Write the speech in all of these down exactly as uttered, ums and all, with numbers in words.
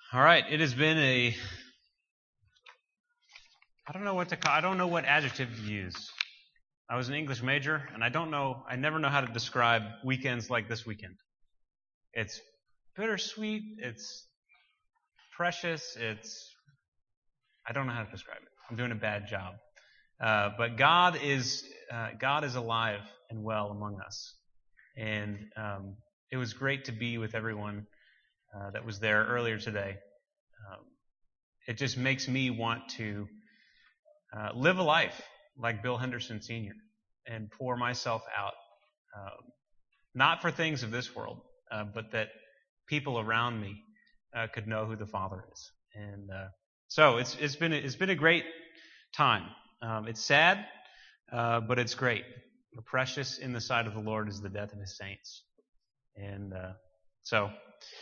All right, it has been a, I don't know what to call, I don't know what adjective to use. I was an English major, and I don't know, I never know how to describe weekends like this weekend. It's bittersweet, it's precious, it's, I don't know how to describe it. I'm doing a bad job. Uh, but God is, uh, God is alive and well among us. And um, it was great to be with everyone uh, that was there earlier today. Um, it just makes me want to uh, live a life like Bill Henderson Senior and pour myself out, uh, not for things of this world, uh, but that people around me uh, could know who the Father is. And uh, so it's it's been a, it's been a great time. Um, it's sad, uh, but it's great. Precious in the sight of the Lord is the death of His saints. And uh, so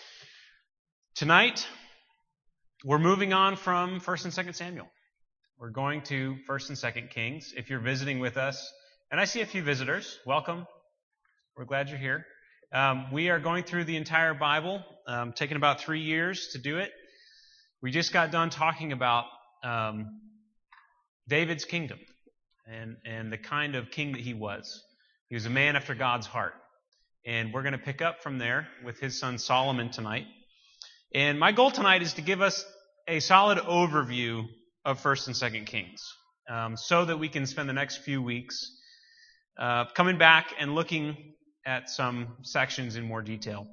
tonight we're moving on from First and Second Samuel. We're going to First and Second Kings. If you're visiting with us, and I see a few visitors, welcome. We're glad you're here. Um, we are going through the entire Bible, um, taking about three years to do it. We just got done talking about um, David's kingdom and, and the kind of king that he was. He was a man after God's heart. And we're going to pick up from there with his son Solomon tonight. And my goal tonight is to give us a solid overview of First and Second Kings, um, so that we can spend the next few weeks uh, coming back and looking at some sections in more detail.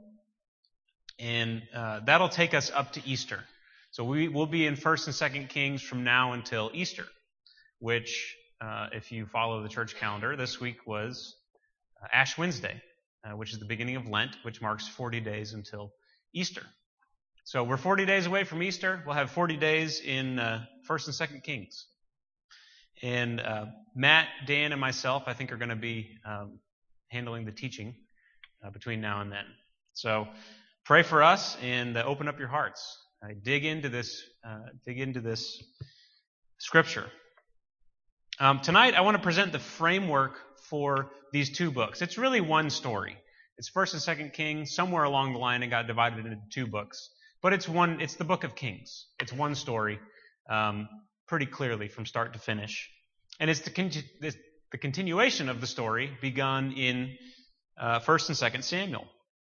And uh, that'll take us up to Easter. So we will be in First and Second Kings from now until Easter, which, uh, if you follow the church calendar, this week was uh, Ash Wednesday, uh, which is the beginning of Lent, which marks forty days until Easter. So we're forty days away from Easter. We'll have forty days in uh, First and Second Kings. And uh, Matt, Dan, and myself, I think, are going to be um, handling the teaching uh, between now and then. So pray for us and uh, open up your hearts. Uh, dig into this. Uh, dig into this scripture. Um, tonight, I want to present the framework for these two books. It's really one story. It's First and Second Kings. Somewhere along the line, it got divided into two books. But it's one. It's the book of Kings. It's one story, um, pretty clearly from start to finish, and it's the, conti- the continuation of the story begun in uh, First and Second Samuel.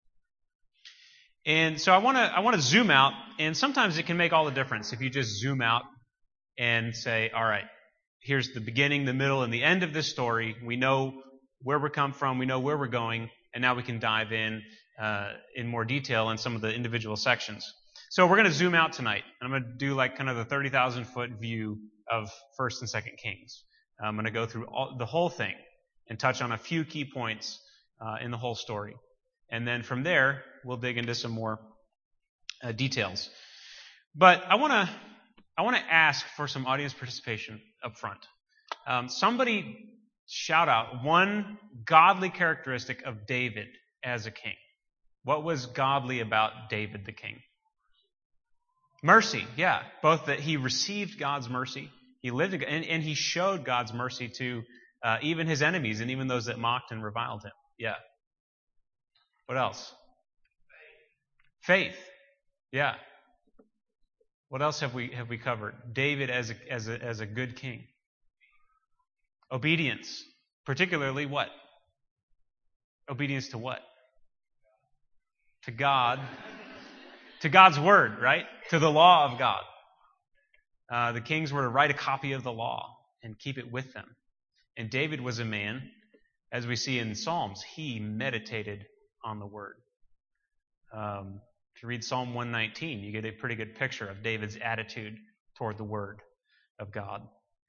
And so I want to I want to zoom out, and sometimes it can make all the difference if you just zoom out and say, all right, here's the beginning, the middle, and the end of this story. We know where we come from. We know where we're going, and now we can dive in uh, in more detail in some of the individual sections. So we're going to zoom out tonight. I'm going to do like kind of the thirty thousand foot view of First and Second Kings. I'm going to go through all, the whole thing and touch on a few key points uh, in the whole story. And then from there, we'll dig into some more uh, details. But I want to I want to ask for some audience participation up front. Um, somebody shout out one godly characteristic of David as a king. What was godly about David the king? Mercy, yeah. Both that he received God's mercy, he lived in, and, and he showed God's mercy to uh, even his enemies and even those that mocked and reviled him. Yeah. What else? Faith. Yeah. What else have we have we covered? David as a as a as a good king. Obedience, particularly what? Obedience to what? To God. To God's word, right? To the law of God. Uh, the kings were to write a copy of the law and keep it with them. And David was a man, as we see in Psalms, he meditated on the word. Um, if you read Psalm one nineteen, you get a pretty good picture of David's attitude toward the word of God.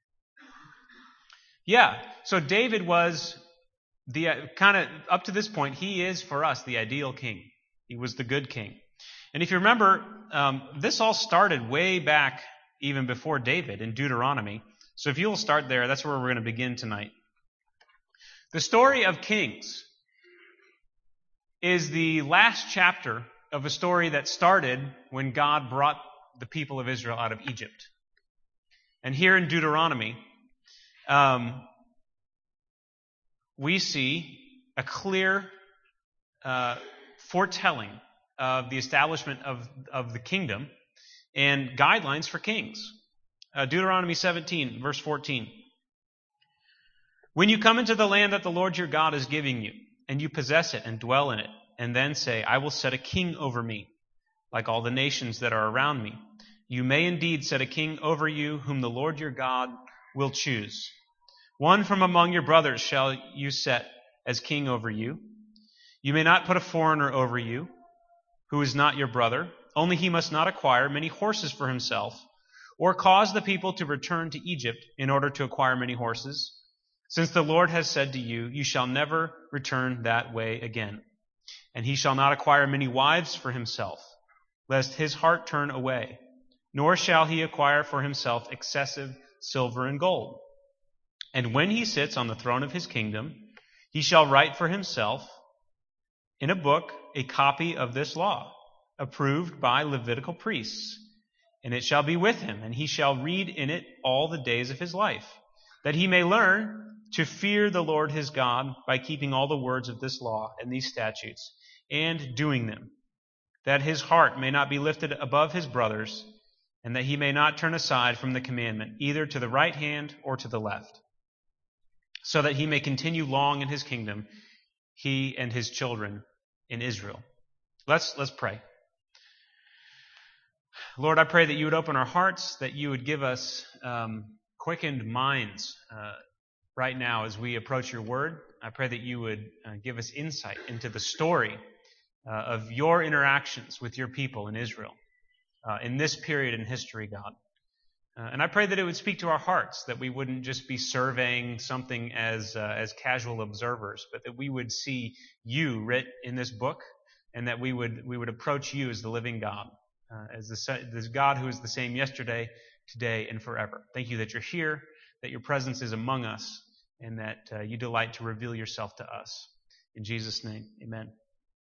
Yeah, so David was the uh, kind of, up to this point, he is for us the ideal king. He was the good king. And if you remember, um, this all started way back even before David in Deuteronomy. So if you'll start there, that's where we're going to begin tonight. The story of Kings is the last chapter of a story that started when God brought the people of Israel out of Egypt. And here in Deuteronomy, um, we see a clear uh, foretelling of the establishment of, of the kingdom and guidelines for kings. Uh, Deuteronomy seventeen, verse fourteen. When you come into the land that the Lord your God is giving you, and you possess it and dwell in it, and then say, I will set a king over me, like all the nations that are around me. You may indeed set a king over you, whom the Lord your God will choose. One from among your brothers shall you set as king over you. You may not put a foreigner over you, who is not your brother. Only he must not acquire many horses for himself, or cause the people to return to Egypt in order to acquire many horses, since the Lord has said to you, you shall never return that way again. And he shall not acquire many wives for himself, lest his heart turn away, nor shall he acquire for himself excessive silver and gold. And when he sits on the throne of his kingdom, he shall write for himself in a book a copy of this law, approved by Levitical priests. And it shall be with him, and he shall read in it all the days of his life, that he may learn to fear the Lord his God by keeping all the words of this law and these statutes, and doing them, that his heart may not be lifted above his brothers, and that he may not turn aside from the commandment, either to the right hand or to the left, so that he may continue long in his kingdom, he and his children in Israel. Let's, let's pray. Lord, I pray that you would open our hearts, that you would give us um, quickened minds uh, right now as we approach your word. I pray that you would uh, give us insight into the story uh, of your interactions with your people in Israel uh, in this period in history, God. Uh, and I pray that it would speak to our hearts, that we wouldn't just be surveying something as uh, as casual observers, but that we would see you writ in this book, and that we would we would approach you as the living God, uh, as the this God who is the same yesterday, today, and forever. Thank you that you're here, that your presence is among us, and that uh, you delight to reveal yourself to us. In Jesus' name, amen.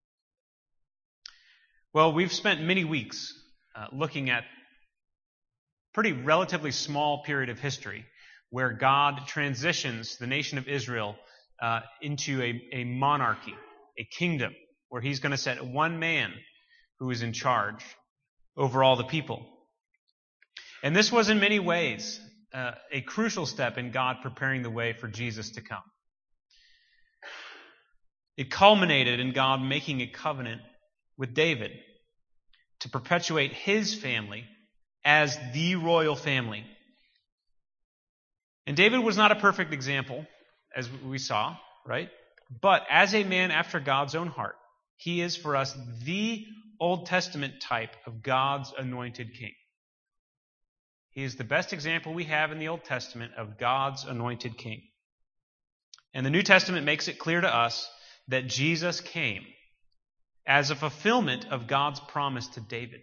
Well, we've spent many weeks uh, looking at pretty relatively small period of history where God transitions the nation of Israel uh, into a, a monarchy, a kingdom, where he's going to set one man who is in charge over all the people. And this was in many ways uh, a crucial step in God preparing the way for Jesus to come. It culminated in God making a covenant with David to perpetuate his family as the royal family. And David was not a perfect example, as we saw, right? But as a man after God's own heart, he is for us the Old Testament type of God's anointed king. He is the best example we have in the Old Testament of God's anointed king. And the New Testament makes it clear to us that Jesus came as a fulfillment of God's promise to David,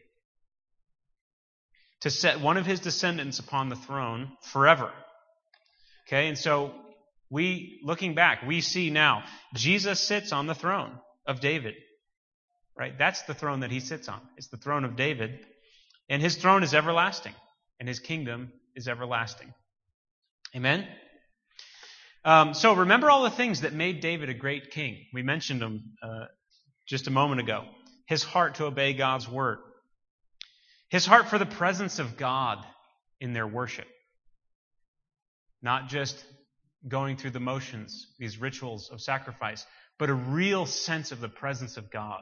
to set one of his descendants upon the throne forever. Okay, and so we, looking back, we see now Jesus sits on the throne of David. Right? That's the throne that he sits on. It's the throne of David. And his throne is everlasting. And his kingdom is everlasting. Amen? Um, so remember all the things that made David a great king. We mentioned them uh, just a moment ago. His heart to obey God's word. His heart for the presence of God in their worship. Not just going through the motions, these rituals of sacrifice, but a real sense of the presence of God.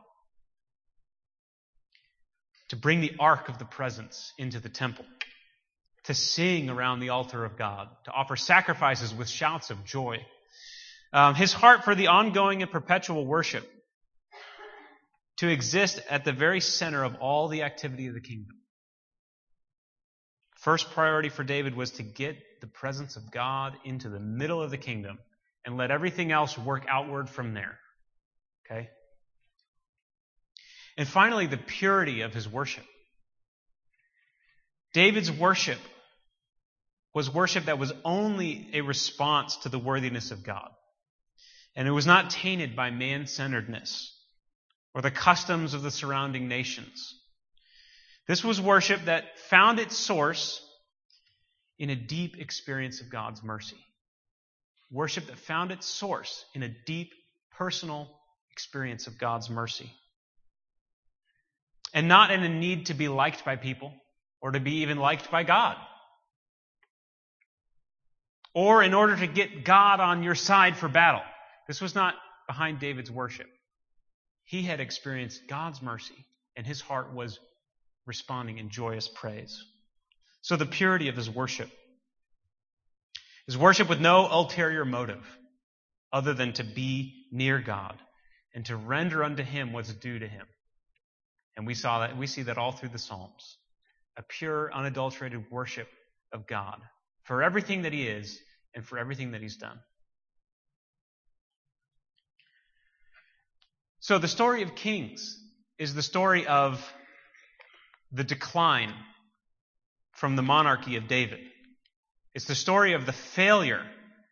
To bring the ark of the presence into the temple. To sing around the altar of God. To offer sacrifices with shouts of joy. Um, his heart for the ongoing and perpetual worship. To exist at the very center of all the activity of the kingdom. First priority for David was to get the presence of God into the middle of the kingdom and let everything else work outward from there. Okay? And finally, the purity of his worship. David's worship was worship that was only a response to the worthiness of God. And it was not tainted by man-centeredness or the customs of the surrounding nations. This was worship that found its source in a deep experience of God's mercy. Worship that found its source in a deep, personal experience of God's mercy. And not in a need to be liked by people or to be even liked by God. Or in order to get God on your side for battle. This was not behind David's worship. He had experienced God's mercy, and his heart was responding in joyous praise. So the purity of his worship. His worship with no ulterior motive other than to be near God and to render unto him what's due to him. And we saw that we see that all through the Psalms. A pure, unadulterated worship of God for everything that he is and for everything that he's done. So the story of Kings is the story of the decline from the monarchy of David. It's the story of the failure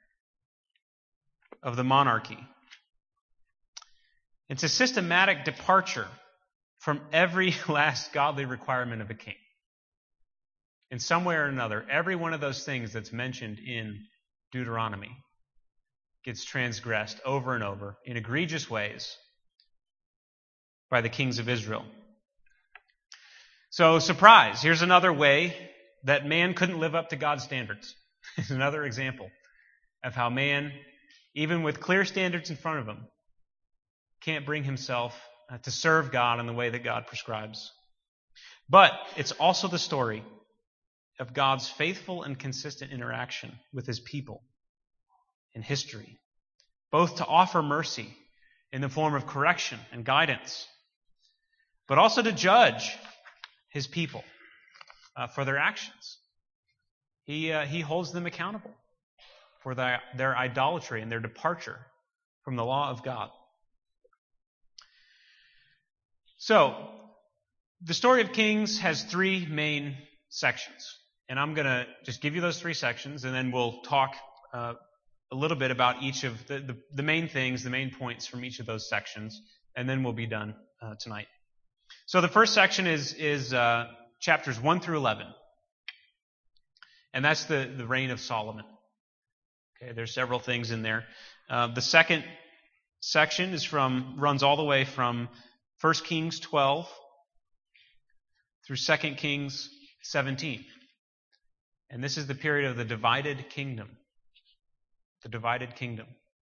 of the monarchy. It's a systematic departure from every last godly requirement of a king. In some way or another, every one of those things that's mentioned in Deuteronomy gets transgressed over and over in egregious ways by the kings of Israel. So, surprise, here's another way that man couldn't live up to God's standards. It's another example of how man, even with clear standards in front of him, can't bring himself to serve God in the way that God prescribes. But it's also the story of God's faithful and consistent interaction with his people in history, both to offer mercy in the form of correction and guidance, but also to judge his people uh, for their actions. He uh, he holds them accountable for their, their idolatry and their departure from the law of God. So, the story of Kings has three main sections. And I'm going to just give you those three sections, and then we'll talk uh, a little bit about each of the, the, the main things, the main points from each of those sections, and then we'll be done uh, tonight. So the first section is, is uh, chapters one through eleven. And that's the, the reign of Solomon. Okay, there's several things in there. Uh, the second section is from runs all the way from First Kings twelve through Second Kings seventeen. And this is the period of the divided kingdom. The divided kingdom.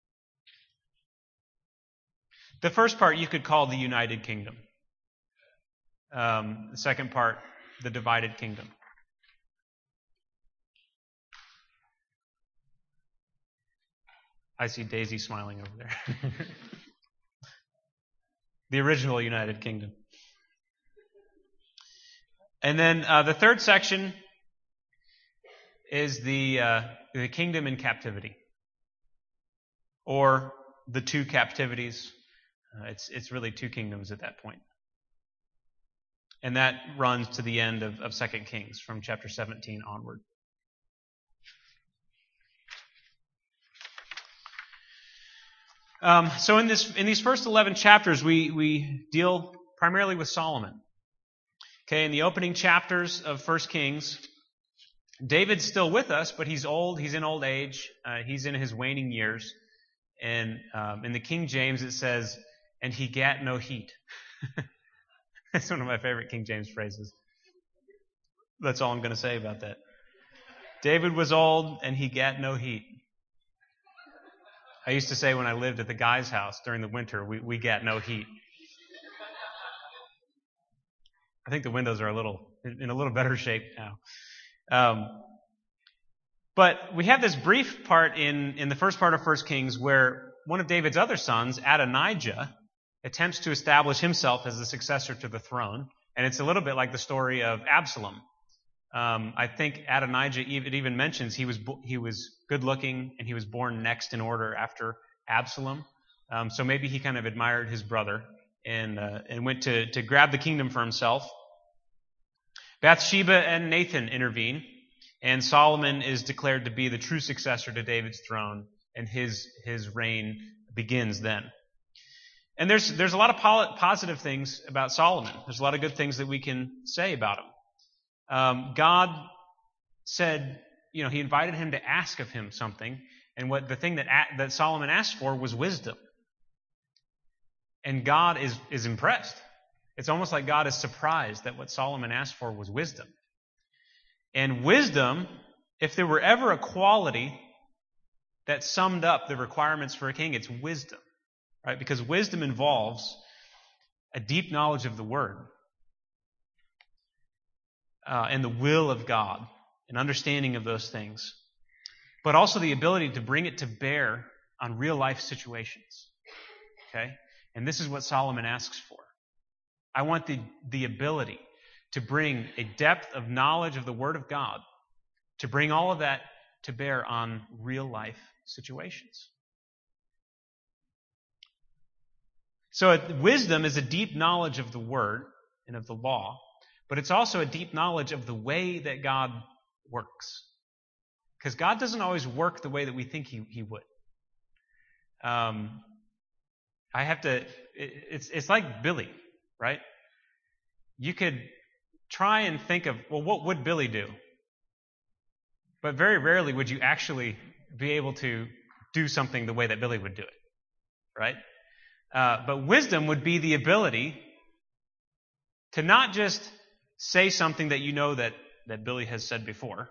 The first part you could call the United Kingdom. Um, the second part, the divided kingdom. I see Daisy smiling over there. The original United Kingdom. And then uh, the third section is the uh, the kingdom in captivity, or the two captivities. Uh, it's it's really two kingdoms at that point, and that runs to the end of, of Second Kings from chapter seventeen onward. Um, so in this in these first eleven chapters, we we deal primarily with Solomon. Okay, in the opening chapters of First Kings, David's still with us, but he's old. He's in old age. Uh, he's in his waning years. And um, in the King James, it says, "And he gat no heat." That's one of my favorite King James phrases. That's all I'm going to say about that. David was old, and he gat no heat. I used to say when I lived at the guy's house during the winter, we, we gat no heat. I think the windows are a little in a little better shape now. Um, but we have this brief part in, in the first part of First Kings where one of David's other sons, Adonijah, attempts to establish himself as the successor to the throne. And it's a little bit like the story of Absalom. Um, I think Adonijah, it even mentions he was he was good looking and he was born next in order after Absalom. Um, so maybe he kind of admired his brother and uh, and went to, to grab the kingdom for himself. Bathsheba and Nathan intervene, and Solomon is declared to be the true successor to David's throne, and his his reign begins then. And there's there's a lot of positive things about Solomon. There's a lot of good things that we can say about him. Um, God said, you know, He invited him to ask of Him something, and what the thing that that Solomon asked for was wisdom. And God is is impressed. It's almost like God is surprised that what Solomon asked for was wisdom. And wisdom, if there were ever a quality that summed up the requirements for a king, it's wisdom, right? Because wisdom involves a deep knowledge of the Word uh, and the will of God, an understanding of those things, but also the ability to bring it to bear on real life situations. Okay? And this is what Solomon asks for. I want the, the ability to bring a depth of knowledge of the Word of God, to bring all of that to bear on real life situations. So wisdom is a deep knowledge of the Word and of the law, but it's also a deep knowledge of the way that God works. Because God doesn't always work the way that we think He, he would. Um, I have to, it, it's, it's like Billy, right? You could try and think of, well, what would Billy do? But very rarely would you actually be able to do something the way that Billy would do it, right? Uh, but wisdom would be the ability to not just say something that you know that, that Billy has said before,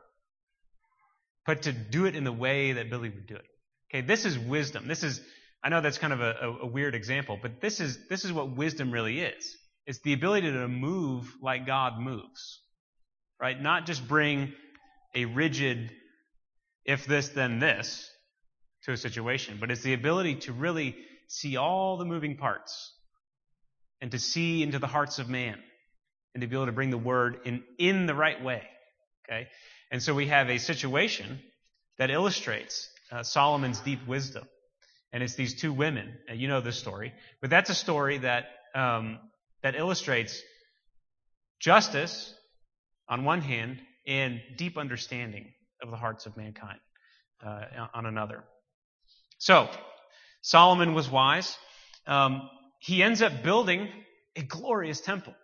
but to do it in the way that Billy would do it. Okay, this is wisdom. This is, I know that's kind of a, a, a weird example, but this is this is what wisdom really is. It's the ability to move like God moves, right? Not just bring a rigid if this, then this to a situation, but it's the ability to really see all the moving parts and to see into the hearts of man and to be able to bring the Word in, in the right way, okay? And so we have a situation that illustrates uh, Solomon's deep wisdom. And it's these two women. Uh, you know this story. But that's a story that um, that illustrates justice on one hand and deep understanding of the hearts of mankind uh, on another. So, Solomon was wise. Um, he ends up building a glorious temple.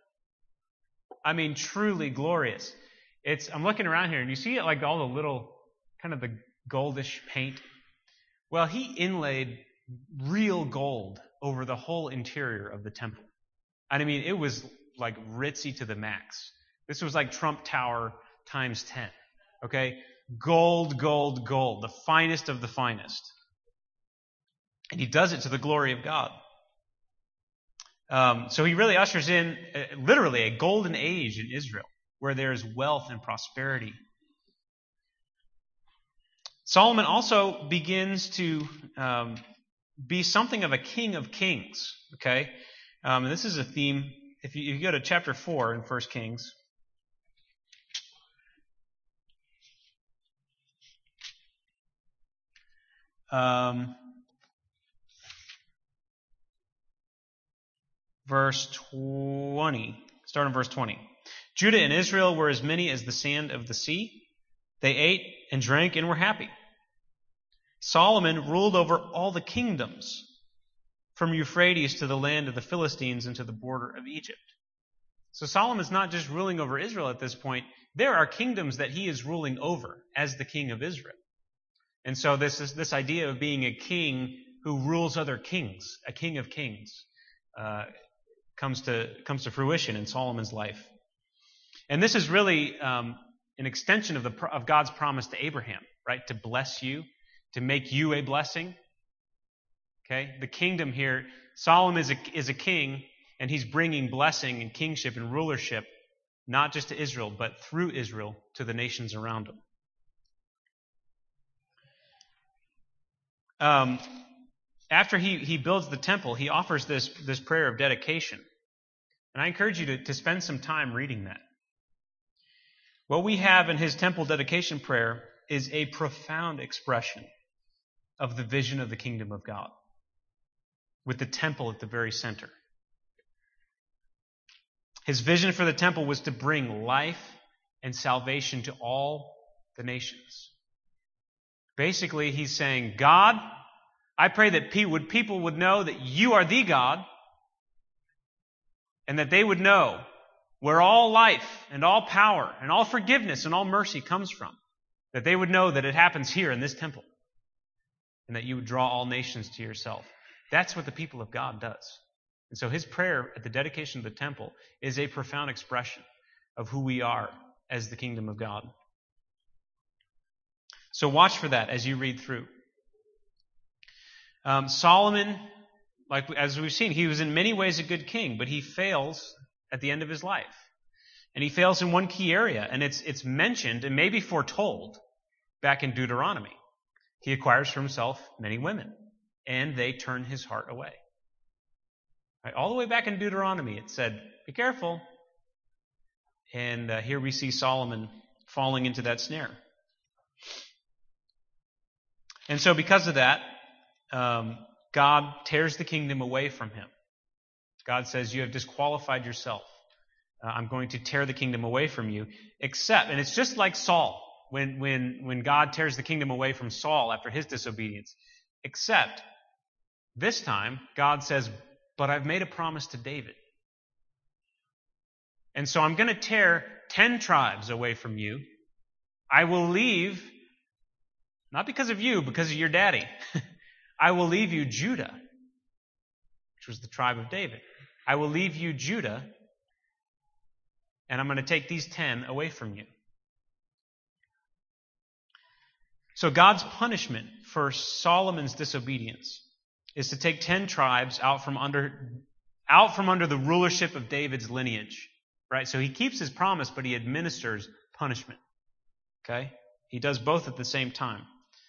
I mean, truly glorious. It's, I'm looking around here, and you see like all the little, kind of the goldish paint. Well, he inlaid real gold over the whole interior of the temple. And I mean, it was like ritzy to the max. This was like Trump Tower times ten. Okay? Gold, gold, gold. The finest of the finest. And he does it to the glory of God. Um, so he really ushers in uh, literally a golden age in Israel where there is wealth and prosperity. Solomon also begins to um, be something of a king of kings. Okay? Um, and this is a theme. If you, if you go to chapter four in First Kings, um, verse twenty, start in verse twenty. Judah and Israel were as many as the sand of the sea. They ate and drank and were happy. Solomon ruled over all the kingdoms, from Euphrates to the land of the Philistines and to the border of Egypt. So Solomon's not just ruling over Israel at this point. There are kingdoms that he is ruling over as the king of Israel. And so this is this idea of being a king who rules other kings, a king of kings, uh, comes to comes to fruition in Solomon's life. And this is really um, an extension of the of God's promise to Abraham, right? To bless you, to make you a blessing. Okay, the kingdom here, Solomon is a, is a king, and he's bringing blessing and kingship and rulership, not just to Israel, but through Israel to the nations around him. Um, after he, he builds the temple, he offers this, this prayer of dedication. And I encourage you to, to spend some time reading that. What we have in his temple dedication prayer is a profound expression of the vision of the kingdom of God, with the temple at the very center. His vision for the temple was to bring life and salvation to all the nations. Basically, he's saying, God, I pray that people would know that you are the God, and that they would know where all life and all power and all forgiveness and all mercy comes from. That they would know that it happens here in this temple, and that you would draw all nations to yourself. That's what the people of God does. And so his prayer at the dedication of the temple is a profound expression of who we are as the kingdom of God. So watch for that as you read through. Um, Solomon, like as we've seen, he was in many ways a good king, but he fails at the end of his life. And he fails in one key area, and it's it's mentioned and maybe foretold back in Deuteronomy. He acquires for himself many women, and they turn his heart away. Right, all the way back in Deuteronomy, it said, be careful. And uh, here we see Solomon falling into that snare. And so because of that, um, God tears the kingdom away from him. God says, you have disqualified yourself. Uh, I'm going to tear the kingdom away from you. Except, and it's just like Saul, when, when, when God tears the kingdom away from Saul after his disobedience. Except, this time, God says, but I've made a promise to David. And so I'm going to tear ten tribes away from you. I will leave, not because of you, because of your daddy. I will leave you Judah, which was the tribe of David. I will leave you Judah, and I'm going to take these ten away from you. So God's punishment for Solomon's disobedience is to take ten tribes out from under, out from under the rulership of David's lineage. Right? So he keeps his promise, but he administers punishment. Okay? He does both at the same time.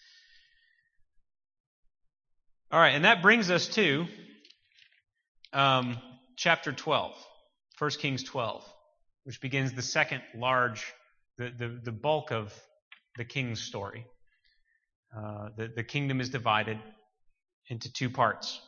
All right, and that brings us to um, chapter twelve, First Kings twelve, which begins the second large, the, the, the bulk of the king's story. Uh, the, the kingdom is divided into two parts.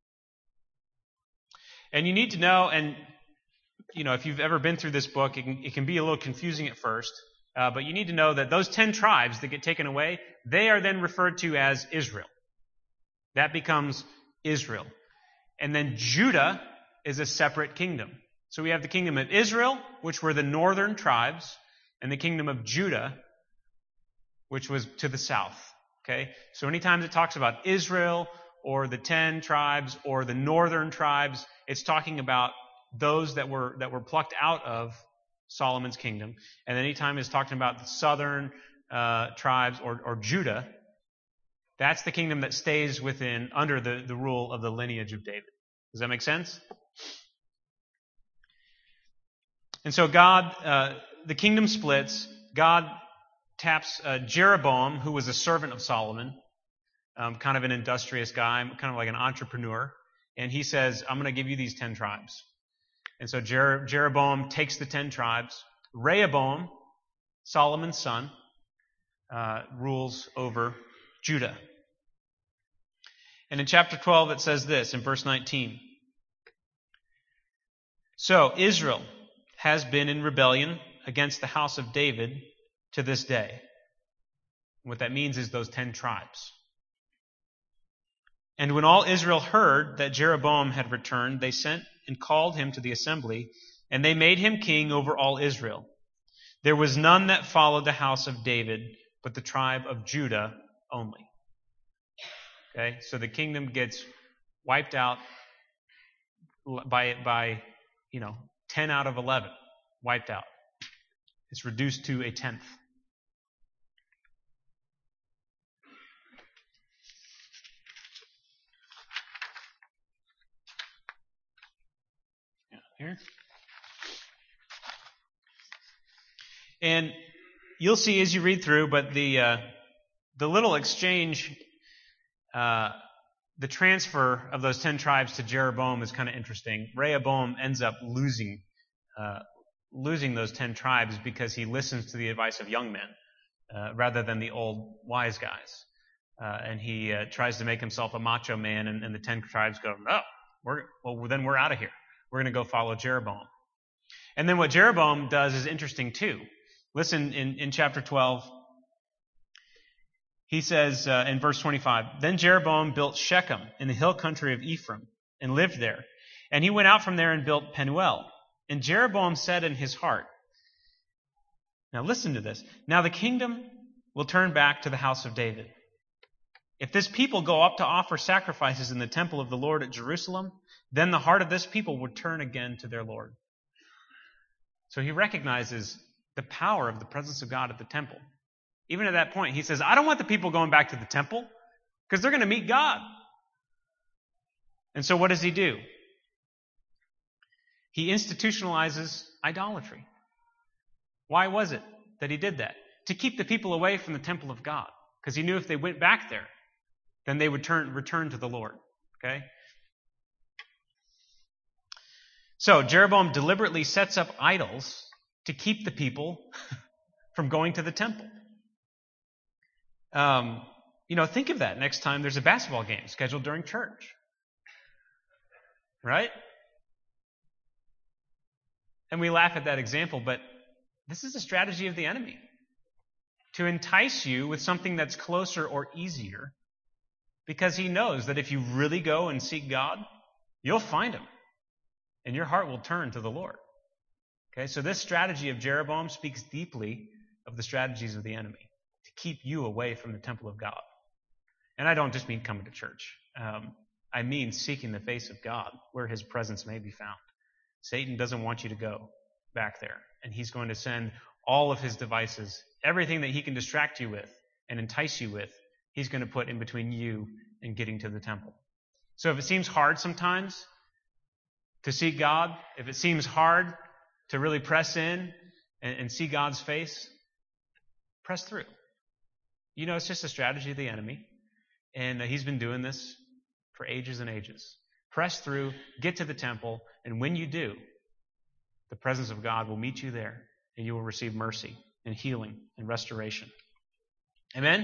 And you need to know, and you know, if you've ever been through this book, it can, it can be a little confusing at first, uh, but you need to know that those ten tribes that get taken away, they are then referred to as Israel. That becomes Israel. And then Judah is a separate kingdom. So we have the kingdom of Israel, which were the northern tribes, and the kingdom of Judah, which was to the south. Okay? So anytime it talks about Israel or the ten tribes or the northern tribes, it's talking about those that were that were plucked out of Solomon's kingdom. And anytime it's talking about the southern uh, tribes or, or Judah, that's the kingdom that stays within, under the, the rule of the lineage of David. Does that make sense? And so God, uh, the kingdom splits. God taps uh, Jeroboam, who was a servant of Solomon, um, kind of an industrious guy, kind of like an entrepreneur. And he says, I'm going to give you these ten tribes. And so Jer- Jeroboam takes the ten tribes. Rehoboam, Solomon's son, uh, rules over Judah. And in chapter twelve it says this, in verse nineteen. So Israel has been in rebellion against the house of David to this day. What that means is those ten tribes. And when all Israel heard that Jeroboam had returned, they sent and called him to the assembly, and they made him king over all Israel. There was none that followed the house of David, but the tribe of Judah only. Okay, so the kingdom gets wiped out by, by, you know, ten out of eleven, wiped out. It's reduced to a tenth. Yeah, here. And you'll see as you read through, but the uh, the little exchange, uh, the transfer of those ten tribes to Jeroboam is kind of interesting. Rehoboam ends up losing uh, losing those ten tribes because he listens to the advice of young men uh, rather than the old wise guys. Uh, and he uh, tries to make himself a macho man, and, and the ten tribes go, oh, we're, well, then we're out of here. We're going to go follow Jeroboam. And then what Jeroboam does is interesting too. Listen in, in chapter twelve. He says uh, in verse twenty-five, Then Jeroboam built Shechem in the hill country of Ephraim and lived there. And he went out from there and built Penuel. And Jeroboam said in his heart, now listen to this, now the kingdom will turn back to the house of David. If this people go up to offer sacrifices in the temple of the Lord at Jerusalem, then the heart of this people would turn again to their Lord. So he recognizes the power of the presence of God at the temple. Even at that point, he says, I don't want the people going back to the temple because they're going to meet God. And so what does he do? He institutionalizes idolatry. Why was it that he did that? To keep the people away from the temple of God. Because he knew if they went back there, then they would turn, return to the Lord. Okay? So Jeroboam deliberately sets up idols to keep the people from going to the temple. Um, you know, think of that next time there's a basketball game scheduled during church. Right? And we laugh at that example, but this is a strategy of the enemy. To entice you with something that's closer or easier, because he knows that if you really go and seek God, you'll find him. And your heart will turn to the Lord. Okay, so this strategy of Jeroboam speaks deeply of the strategies of the enemy to keep you away from the temple of God. And I don't just mean coming to church. Um, I mean seeking the face of God where his presence may be found. Satan doesn't want you to go back there. And he's going to send all of his devices, everything that he can distract you with and entice you with, he's going to put in between you and getting to the temple. So if it seems hard sometimes to seek God, if it seems hard to really press in and, and see God's face, press through. You know, it's just a strategy of the enemy. And uh, he's been doing this for ages and ages. Press through, get to the temple, and when you do, the presence of God will meet you there, and you will receive mercy and healing and restoration. Amen?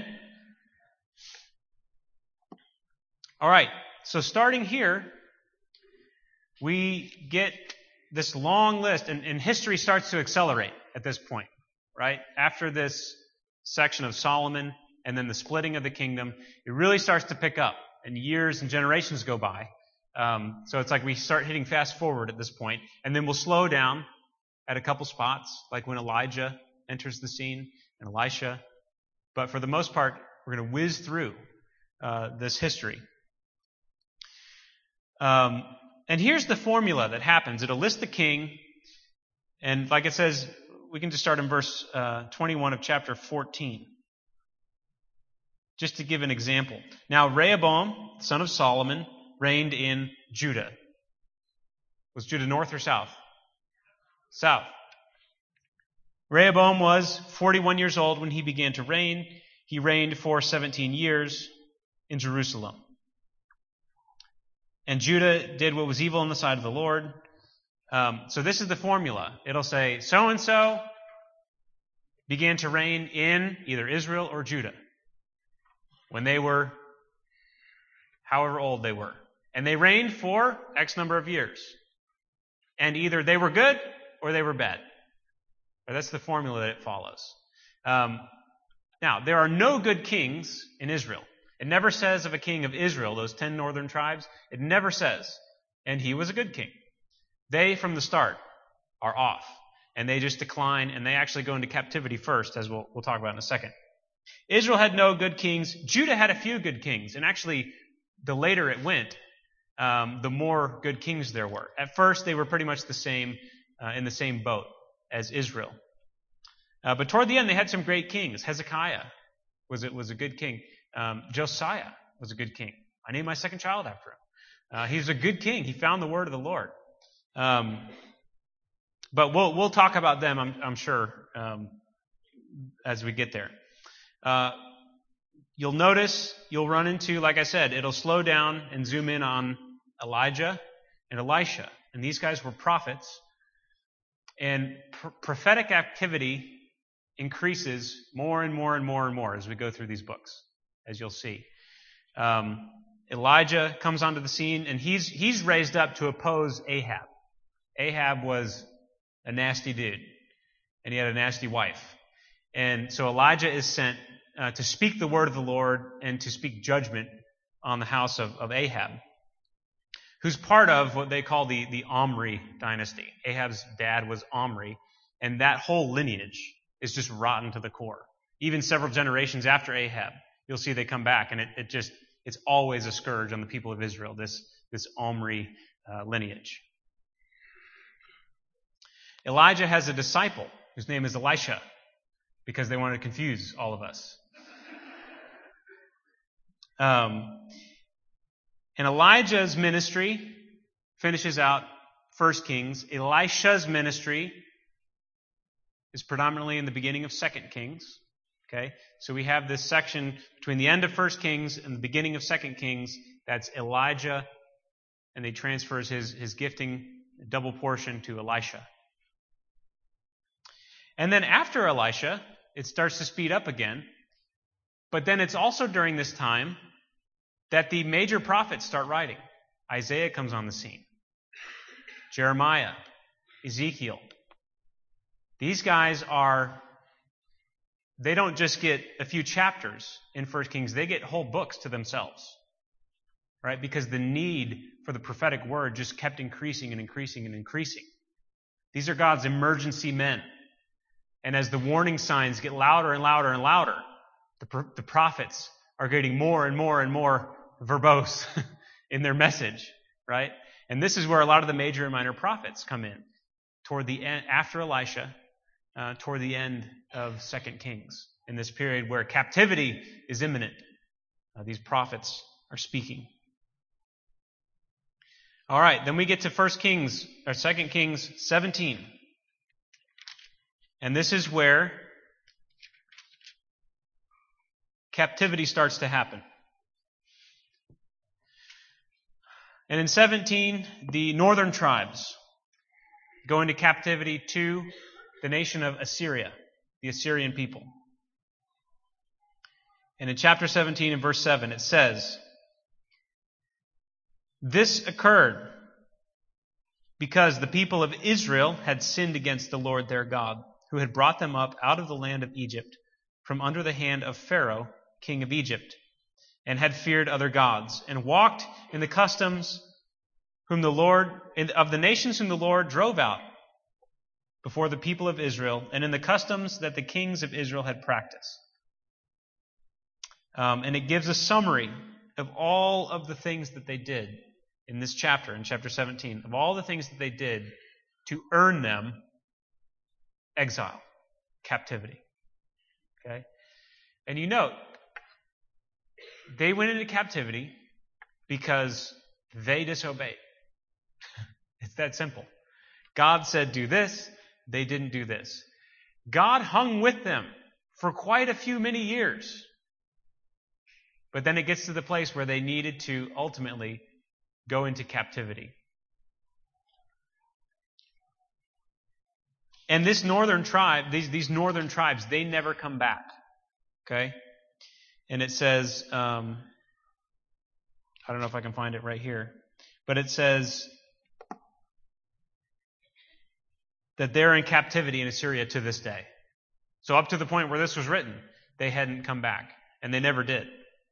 All right, so starting here, we get this long list, and, and history starts to accelerate at this point, right? After this section of Solomon and then the splitting of the kingdom, it really starts to pick up, and years and generations go by. Um, so it's like we start hitting fast forward at this point, and then we'll slow down at a couple spots, like when Elijah enters the scene and Elisha. But for the most part, we're going to whiz through uh, this history. Um, and here's the formula that happens. It'll list the king, and like it says, we can just start in verse uh, twenty-one of chapter fourteen. Just to give an example. Now, Rehoboam, son of Solomon, reigned in Judah. Was Judah north or south? South. Rehoboam was forty-one years old when he began to reign. He reigned for seventeen years in Jerusalem. And Judah did what was evil in the sight of the Lord. Um, so this is the formula. It'll say, so-and-so began to reign in either Israel or Judah when they were however old they were. And they reigned for X number of years. And either they were good or they were bad. Or that's the formula that it follows. Um, now, there are no good kings in Israel. It never says of a king of Israel, those ten northern tribes, it never says, and he was a good king. They, from the start, are off. And they just decline, and they actually go into captivity first, as we'll, we'll talk about in a second. Israel had no good kings. Judah had a few good kings. And actually, the later it went, um, the more good kings there were. At first, they were pretty much the same, uh, in the same boat as Israel. Uh, but toward the end, they had some great kings. Hezekiah was it was a good king. Um, Josiah was a good king. I named my second child after him. Uh, he was a good king. He found the word of the Lord. Um, but we'll we'll talk about them, I'm, I'm sure, um, as we get there. Uh, you'll notice, you'll run into, like I said, it'll slow down and zoom in on Elijah and Elisha. And these guys were prophets. And pr- prophetic activity increases more and more and more and more as we go through these books, as you'll see. Um, Elijah comes onto the scene, and he's he's raised up to oppose Ahab. Ahab was a nasty dude, and he had a nasty wife. And so Elijah is sent uh, to speak the word of the Lord and to speak judgment on the house of, of Ahab, who's part of what they call the, the Omri dynasty. Ahab's dad was Omri, and that whole lineage is just rotten to the core. Even several generations after Ahab, you'll see they come back, and it, it just it's always a scourge on the people of Israel, this, this Omri uh, lineage. Elijah has a disciple whose name is Elisha. because they wanted to confuse all of us. Um, and Elijah's ministry finishes out First Kings. Elisha's ministry is predominantly in the beginning of Second Kings. Okay, so we have this section between the end of First Kings and the beginning of Second Kings. That's Elijah, and he transfers his, his gifting, double portion, to Elisha. And then after Elisha, it starts to speed up again. But then it's also during this time that the major prophets start writing. Isaiah comes on the scene. Jeremiah, Ezekiel. These guys are, they don't just get a few chapters in First Kings, they get whole books to themselves. Right? Because the need for the prophetic word just kept increasing and increasing and increasing. These are God's emergency men. And as the warning signs get louder and louder and louder, the, the prophets are getting more and more and more verbose in their message, right? And this is where a lot of the major and minor prophets come in, toward the end, after Elisha, uh, toward the end of Second Kings, in this period where captivity is imminent. Uh, these prophets are speaking. All right, then we get to First Kings or Second Kings seventeen. And this is where captivity starts to happen. And in seventeen, the northern tribes go into captivity to the nation of Assyria, the Assyrian people. And in chapter seventeen and verse seven, it says, "This occurred because the people of Israel had sinned against the Lord their God, who had brought them up out of the land of Egypt, from under the hand of Pharaoh, king of Egypt, and had feared other gods, and walked in the customs whom the Lord of the nations whom the Lord drove out before the people of Israel, and in the customs that the kings of Israel had practiced." Um, and it gives a summary of all of the things that they did in this chapter, in chapter seventeen, of all the things that they did to earn them exile, captivity. Okay? And you note, they went into captivity because they disobeyed. It's that simple. God said, do this. They didn't do this. God hung with them for quite a few many years. But then it gets to the place where they needed to ultimately go into captivity. And this northern tribe, these, these northern tribes, they never come back. Okay? And it says, um, I don't know if I can find it right here, but it says that they're in captivity in Assyria to this day. So up to the point where this was written, they hadn't come back, and they never did.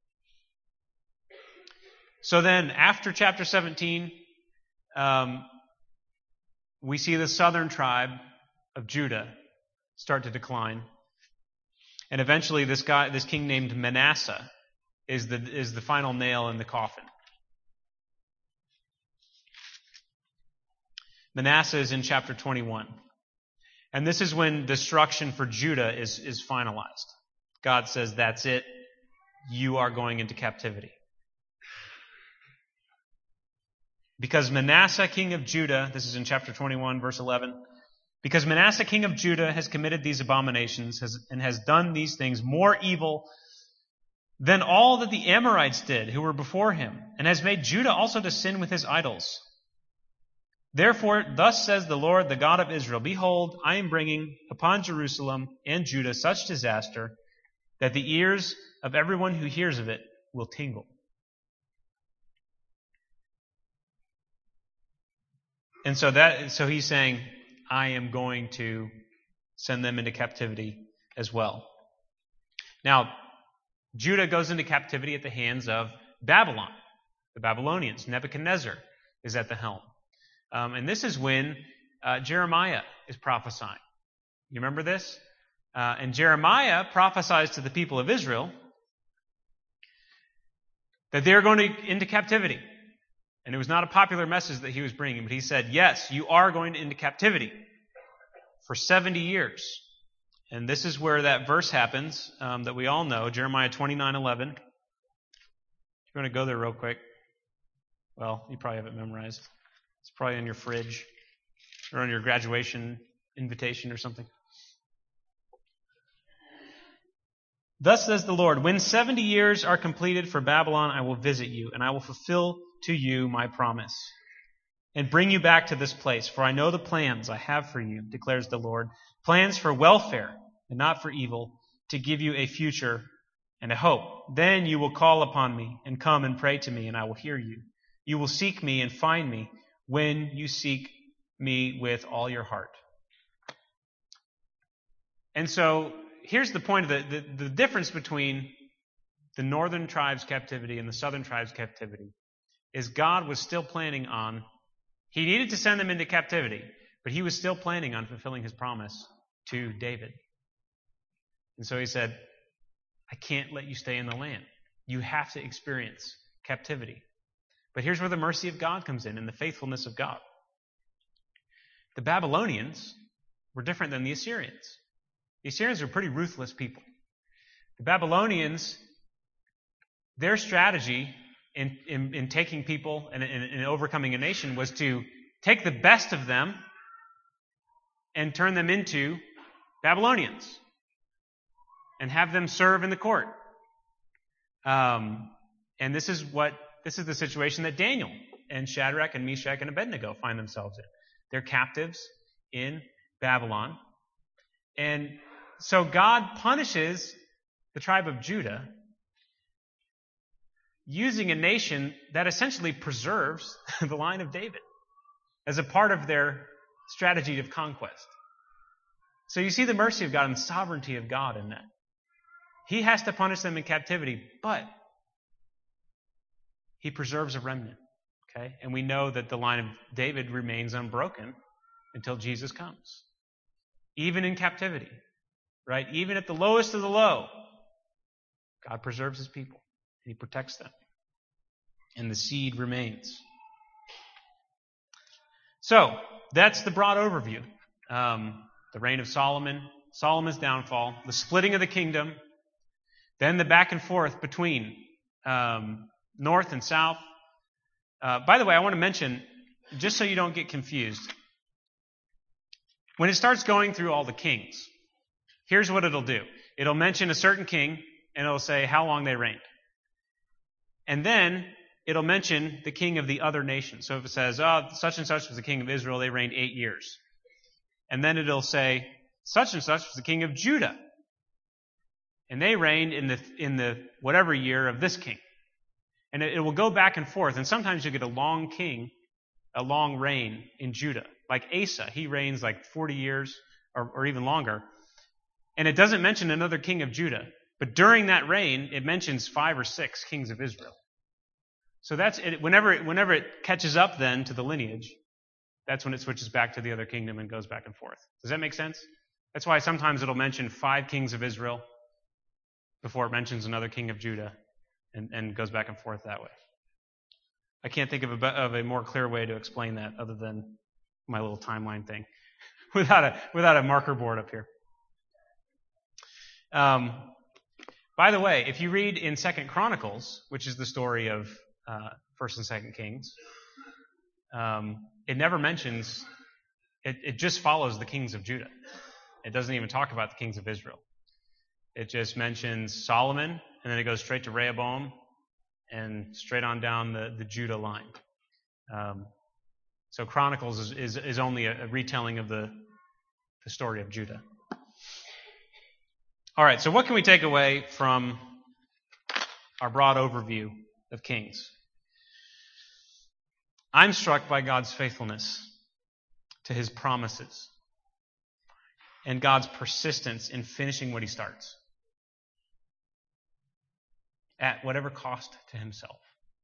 So then, after chapter seventeen, um, we see the southern tribe of Judah start to decline. And eventually this guy, this king named Manasseh, is the is the final nail in the coffin. Manasseh is in chapter twenty-one. And this is when destruction for Judah is, is finalized. God says, that's it. You are going into captivity. Because Manasseh, king of Judah, this is in chapter twenty-one, verse eleven, because Manasseh, king of Judah, has committed these abominations has, and has done these things more evil than all that the Amorites did who were before him, and has made Judah also to sin with his idols. Therefore, thus says the Lord, the God of Israel, behold, I am bringing upon Jerusalem and Judah such disaster that the ears of everyone who hears of it will tingle. And so that, so he's saying, I am going to send them into captivity as well. Now, Judah goes into captivity at the hands of Babylon, the Babylonians. Nebuchadnezzar is at the helm. Um, and this is when uh, Jeremiah is prophesying. You remember this? Uh, and Jeremiah prophesies to the people of Israel that they're going to, into captivity. And it was not a popular message that he was bringing, but he said, yes, you are going into captivity for seventy years. And this is where that verse happens um, that we all know, Jeremiah twenty-nine eleven. If you want to go there real quick. Well, you probably have it memorized. It's probably on your fridge or on your graduation invitation or something. Thus says the Lord, when seventy years are completed for Babylon, I will visit you, and I will fulfill to you my promise, and bring you back to this place. For I know the plans I have for you, declares the Lord, plans for welfare and not for evil, to give you a future and a hope. Then you will call upon me and come and pray to me, and I will hear you. You will seek me and find me when you seek me with all your heart. And so here's the point of the, the, the difference between the northern tribes' captivity and the southern tribes' captivity is God was still planning on, he needed to send them into captivity, but he was still planning on fulfilling his promise to David. And so he said, I can't let you stay in the land. You have to experience captivity. But here's where the mercy of God comes in and the faithfulness of God. The Babylonians were different than the Assyrians. The Assyrians were pretty ruthless people. The Babylonians, their strategy in, in, in taking people and in, in overcoming a nation was to take the best of them and turn them into Babylonians and have them serve in the court. Um, and this is what this is the situation that Daniel and Shadrach and Meshach and Abednego find themselves in. They're captives in Babylon. And so God punishes the tribe of Judah using a nation that essentially preserves the line of David as a part of their strategy of conquest. So you see the mercy of God and the sovereignty of God in that. He has to punish them in captivity, but he preserves a remnant. Okay? And we know that the line of David remains unbroken until Jesus comes. Even in captivity. Right? Even at the lowest of the low, God preserves his people. And he protects them. And the seed remains. So, that's the broad overview. Um, the reign of Solomon, Solomon's downfall, the splitting of the kingdom, then the back and forth between um, north and south. Uh, by the way, I want to mention, just so you don't get confused, when it starts going through all the kings, here's what it'll do. It'll mention a certain king, and it'll say how long they reigned. And then it'll mention the king of the other nation. So if it says, oh, such and such was the king of Israel, they reigned eight years. And then it'll say, such and such was the king of Judah. And they reigned in the in the whatever year of this king. And it, it will go back and forth. And sometimes you get a long king, a long reign in Judah. Like Asa, he reigns like forty years or, or even longer. And it doesn't mention another king of Judah. But during that reign, it mentions five or six kings of Israel. So that's it. Whenever it, whenever it catches up then to the lineage, that's when it switches back to the other kingdom and goes back and forth. Does that make sense? That's why sometimes it'll mention five kings of Israel before it mentions another king of Judah and, and goes back and forth that way. I can't think of a, of a more clear way to explain that other than my little timeline thing without a without a marker board up here. Um, by the way, if you read in Second Chronicles, which is the story of uh, First and Second Kings, um, it never mentions, it, it just follows the kings of Judah. It doesn't even talk about the kings of Israel. It just mentions Solomon, and then it goes straight to Rehoboam, and straight on down the, the Judah line. Um, so Chronicles is, is, is only a, a retelling of the, the story of Judah. All right, so what can we take away from our broad overview of Kings? I'm struck by God's faithfulness to his promises and God's persistence in finishing what he starts at whatever cost to himself.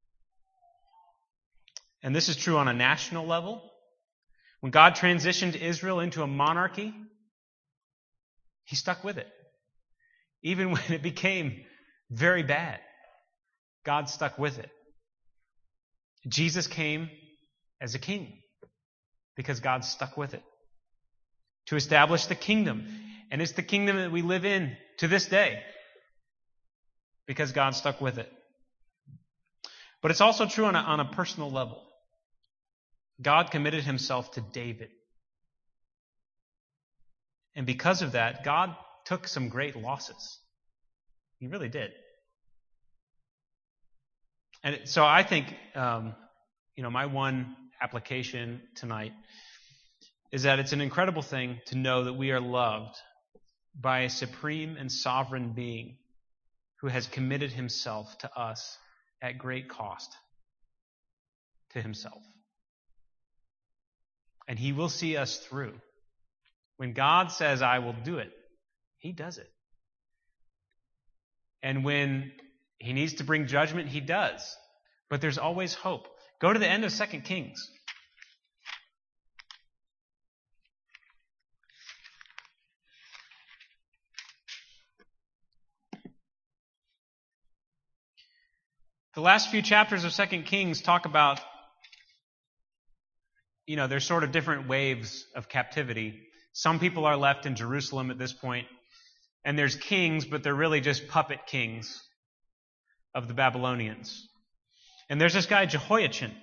And this is true on a national level. When God transitioned Israel into a monarchy, he stuck with it. Even when it became very bad, God stuck with it. Jesus came as a king because God stuck with it to establish the kingdom. And it's the kingdom that we live in to this day because God stuck with it. But it's also true on a, on a personal level. God committed himself to David. And because of that, God took some great losses. He really did. And so I think, um, you know, my one application tonight is that it's an incredible thing to know that we are loved by a supreme and sovereign being who has committed himself to us at great cost to himself. And he will see us through. When God says, I will do it, he does it. And when he needs to bring judgment, he does. But there's always hope. Go to the end of Second Kings. The last few chapters of Second Kings talk about, you know, there's sort of different waves of captivity. Some people are left in Jerusalem at this point, and there's kings, but they're really just puppet kings of the Babylonians. And there's this guy, Jehoiachin,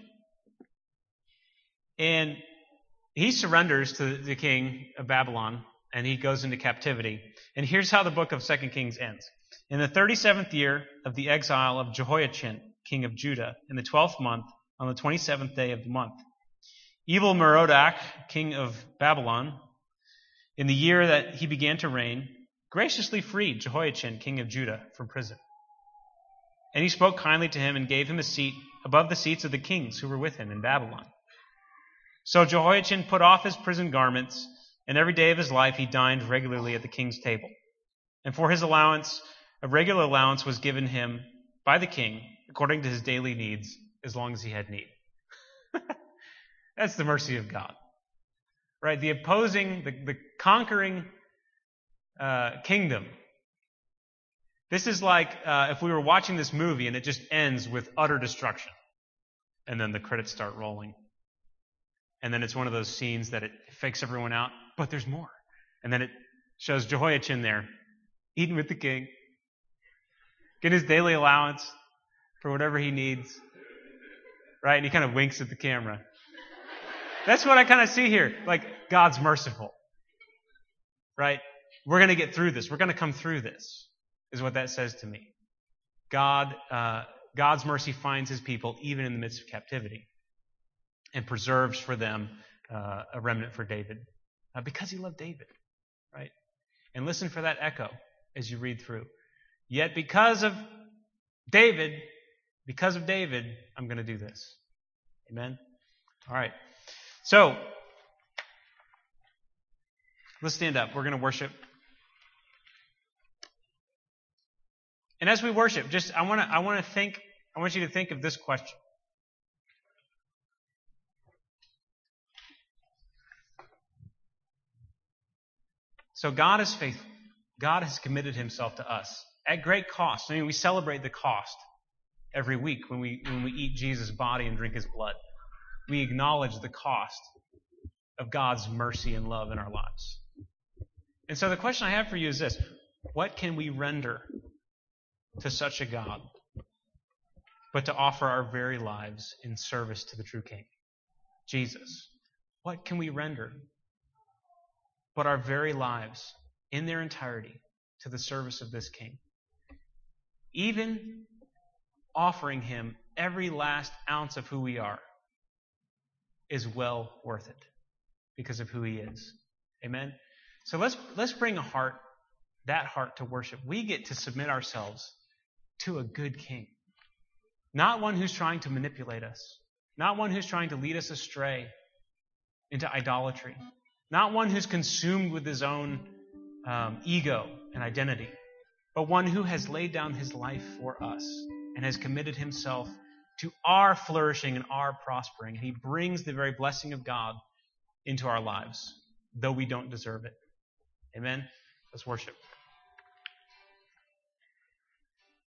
and he surrenders to the king of Babylon, and he goes into captivity. And here's how the book of Second Kings ends. In the thirty-seventh year of the exile of Jehoiachin, king of Judah, in the twelfth month, on the twenty-seventh day of the month, evil Merodach, king of Babylon, in the year that he began to reign, graciously freed Jehoiachin, king of Judah, from prison. And he spoke kindly to him and gave him a seat above the seats of the kings who were with him in Babylon. So Jehoiachin put off his prison garments, and every day of his life he dined regularly at the king's table. And for his allowance, a regular allowance was given him by the king, according to his daily needs, as long as he had need. That's the mercy of God. Right? The opposing, the, the conquering uh, kingdom. This is like uh, if we were watching this movie and it just ends with utter destruction. And then the credits start rolling. And then it's one of those scenes that it fakes everyone out, but there's more. And then it shows Jehoiachin there, eating with the king, getting his daily allowance for whatever he needs. Right? And he kind of winks at the camera. That's what I kind of see here. Like, God's merciful. Right? We're going to get through this. We're going to come through this, is what that says to me. God, uh, God's mercy finds his people even in the midst of captivity and preserves for them uh, a remnant for David uh, because he loved David. Right? And listen for that echo as you read through. Yet because of David, because of David, I'm going to do this. Amen? All right. So, let's stand up. We're going to worship. And as we worship, just I want to I want to think I want you to think of this question. So God is faithful. God has committed himself to us at great cost. I mean, we celebrate the cost every week when we when we eat Jesus' body and drink his blood. We acknowledge the cost of God's mercy and love in our lives. And so the question I have for you is this. What can we render to such a God but to offer our very lives in service to the true King, Jesus? What can we render but our very lives in their entirety to the service of this King? Even offering him every last ounce of who we are is well worth it because of who he is. Amen? So let's let's bring a heart, that heart to worship. We get to submit ourselves to a good king. Not one who's trying to manipulate us. Not one who's trying to lead us astray into idolatry. Not one who's consumed with his own um, ego and identity. But one who has laid down his life for us and has committed himself to our flourishing and our prospering. And he brings the very blessing of God into our lives, though we don't deserve it. Amen? Let's worship.